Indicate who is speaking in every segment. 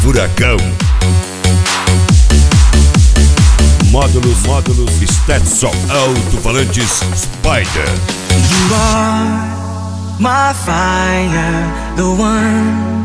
Speaker 1: Furacão. Módulos Stetson. Alto-falantes Spider.
Speaker 2: You are my fire, the one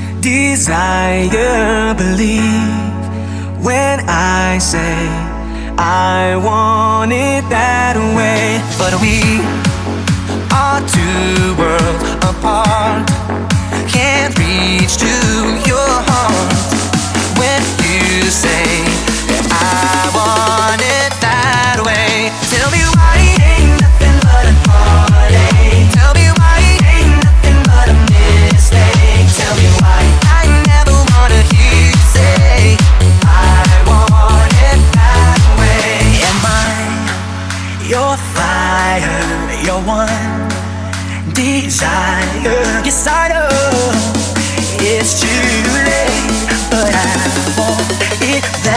Speaker 2: desire. Believe when I say I want it that way. But we are two worlds apart. Can't reach to your heart when you say that I want it that way. Tell me why it ain't nothing but a heartache. Tell me why it ain't nothing but a mistake. Tell me why I never wanna hear you say I want it that way. Am I your fire, your one desire? Yes, I know it's too late, but I want it that